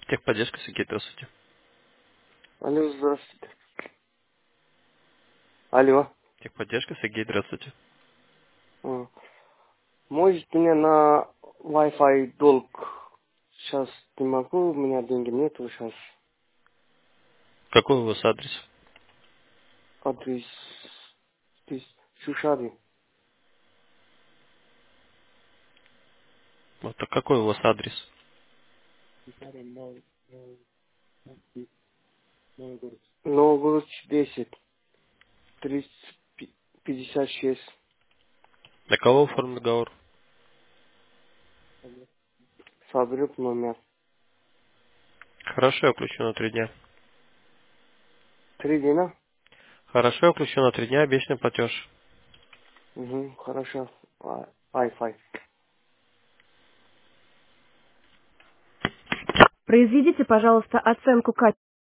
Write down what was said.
Техподдержка, Сергей, здравствуйте. Алло, здравствуйте. Алло. Техподдержка, Сергей, здравствуйте. М. Может, мне на Wi-Fi долг сейчас не могу, у меня деньги нету сейчас. Какой у вас адрес? Адрес здесь Шушаби. Вот, так какой у вас адрес? Новгород 10, 356. Для кого оформлен договор? Фабрик номер. Хорошо, я включу на 3 дня. 3 дня? Хорошо, я включу на 3 дня, обещанный платеж. Угу, хорошо. Wi-Fi. Произведите, пожалуйста, оценку качества.